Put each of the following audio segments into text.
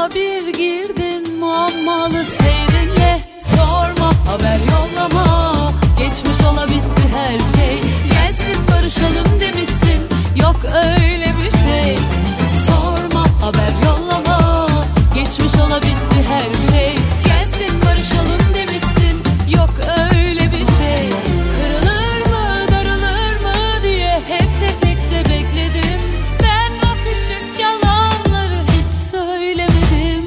bir girdin muammalı seyrinle. Sorma, haber yollama, geçmiş ola bitti her şey. Gelsin barışalım demişsin, yok öyle bir şey. Sorma, haber yollama, geçmiş ola bitti her şey. Gelsin barışalım demişsin, yok öyle bir şey. Kırılır mı, darılır mı diye hep tetikte bekledim. Ben o küçük yalanları hiç söylemedim.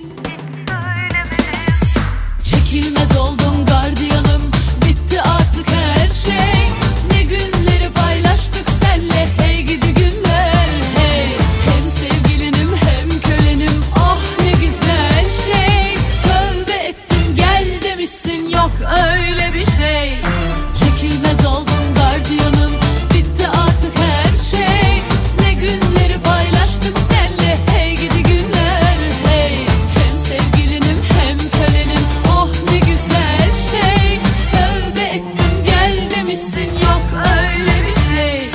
Çekilmez oldun gardiyanım, bitti artık her şey. Ne günleri paylaştık senle, hey gidi günler hey. Hem sevgilinim hem kölenim, ah ne güzel şey. Tövbe ettim gel demişsin, yok öyle bir şey. Çekilmez oldun gardiyanım, bitti artık her şey. Ne günleri paylaştık senle, hey gidi günler hey. Hem sevgilinim hem kölenim, oh ne güzel şey. Tövbe ettim gel demişsin, yok öyle bir şey.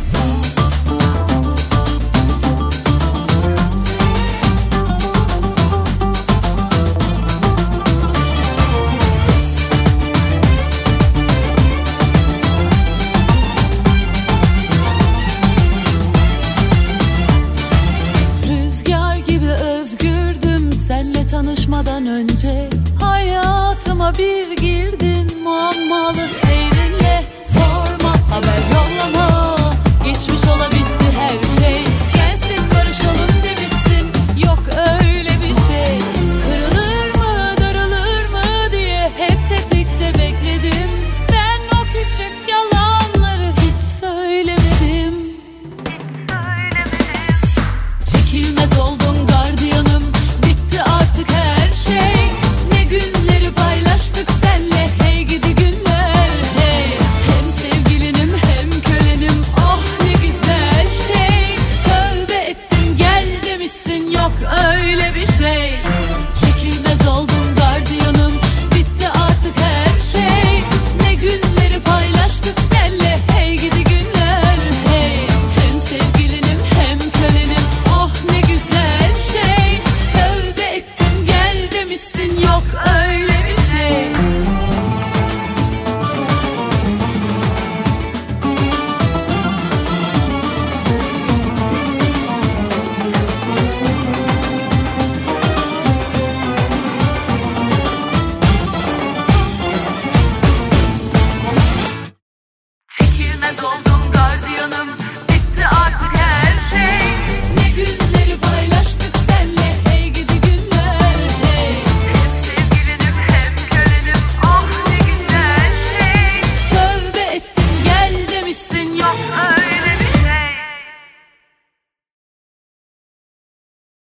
Rüzgar gibi özgürdüm senle tanışmadan önce. Hayatıma bir girdin muammalı seyrinle. Sorma, haber yollama,